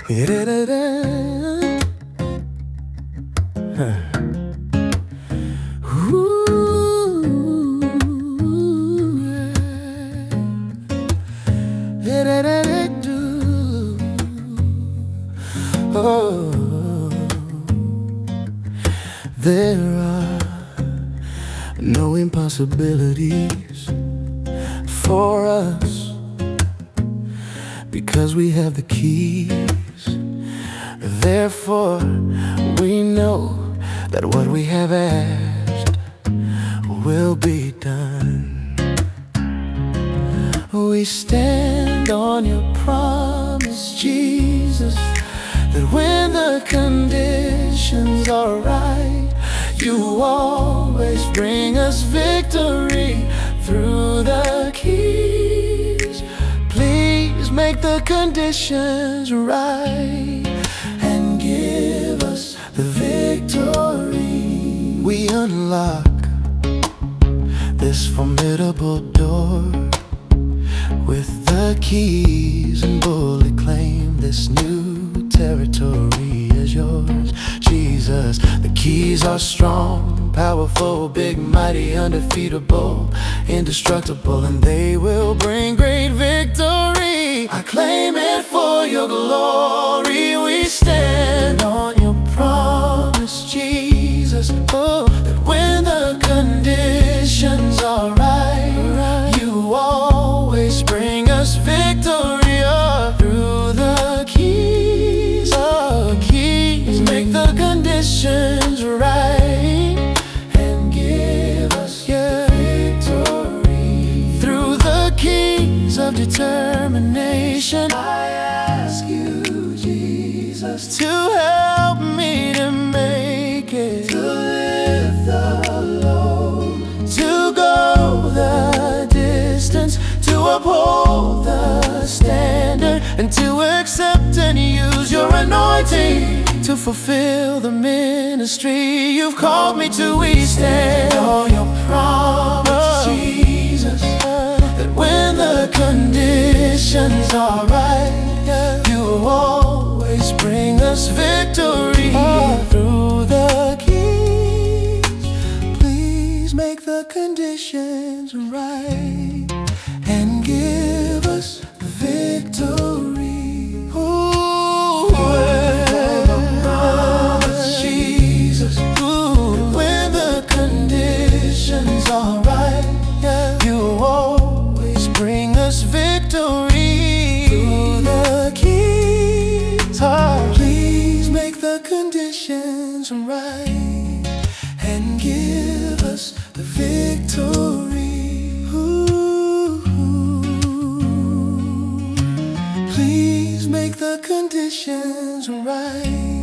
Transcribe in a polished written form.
Oh, there are no impossibilities for us, because we have the keys. Therefore, we know that what we have asked will be done. We stand on your promise, Jesus, that when the conditions are right, you always bring us victory through the keys. Please make the conditions right and give us the victory. We unlock this formidable door with the keys and boldly claim this new territory is yours, Jesus. The keys are strong, powerful, big, mighty, undefeatable, indestructible, and they will bring great victory. I claim it for your glory. We stand on your promise, Jesus, oh, that when the conditions are right, you always bring us victory, oh, through the keys. Oh, keys make the conditions right and give us victory through the keys of determination. I ask you, Jesus, to help me to make it, to lift the load, to go the distance, to uphold the standard, and to accept and use your anointing to fulfill the ministry you've called me to. We stand on your promise, Jesus, that when the conditions are right, you always bring us victory through the keys. Please make the conditions right and give us the victory. Ooh, Jesus. Ooh, when the conditions are right, you always bring us victory through the keys. Oh, please make the conditions right and give us the victory. Please make the conditions right.